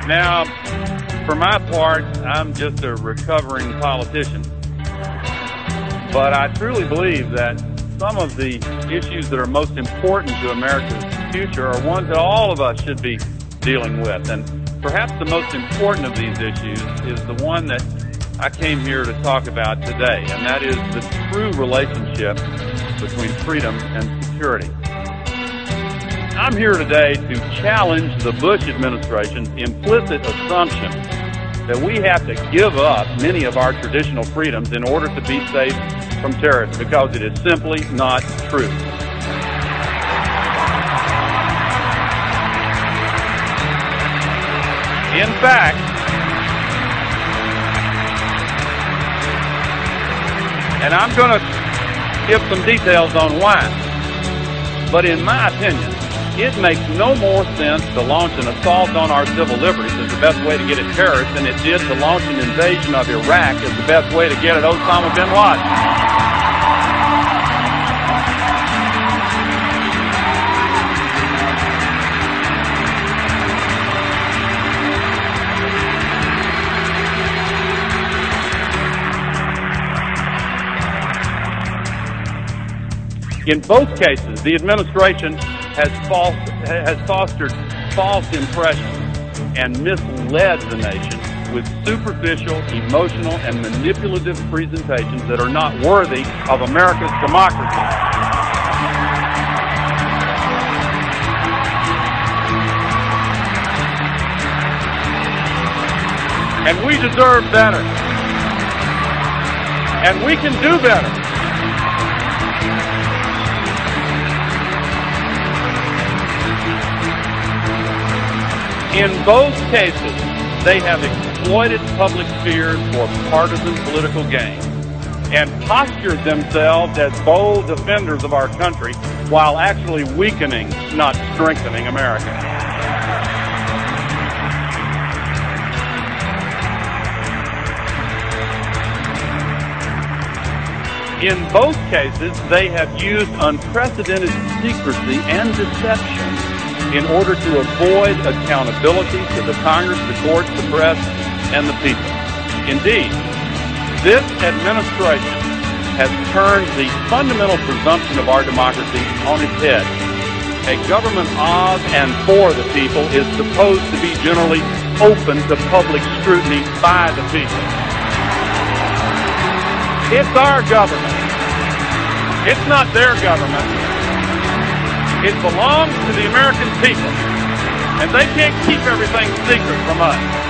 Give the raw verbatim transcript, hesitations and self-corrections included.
Now, for my part, I'm just a recovering politician. But I truly believe that some of the issues that are most important to America's future are ones that all of us should be dealing with. And perhaps the most important of these issues is the one that I came here to talk about today, and that is the true relationship between freedom and security. I'm here today to challenge the Bush administration's implicit assumption that we have to give up many of our traditional freedoms in order to be safe from terrorists, because it is simply not true. In fact, and I'm going to give some details on why, but in my opinion, it makes no more sense to launch an assault on our civil liberties as the best way to get at terrorists than it did to launch an invasion of Iraq as the best way to get at Osama bin Laden. In both cases, the administration has, false, has fostered false impressions and misled the nation with superficial, emotional, and manipulative presentations that are not worthy of America's democracy. And we deserve better. And we can do better. In both cases, they have exploited public fears for partisan political gain and postured themselves as bold defenders of our country while actually weakening, not strengthening, America. In both cases, they have used unprecedented secrecy and deception in order to avoid accountability to the Congress, the courts, the press, and the people. Indeed, this administration has turned the fundamental presumption of our democracy on its head. A government of and for the people is supposed to be generally open to public scrutiny by the people. It's our government. It's not their government. It belongs to the American people, and they can't keep everything secret from us.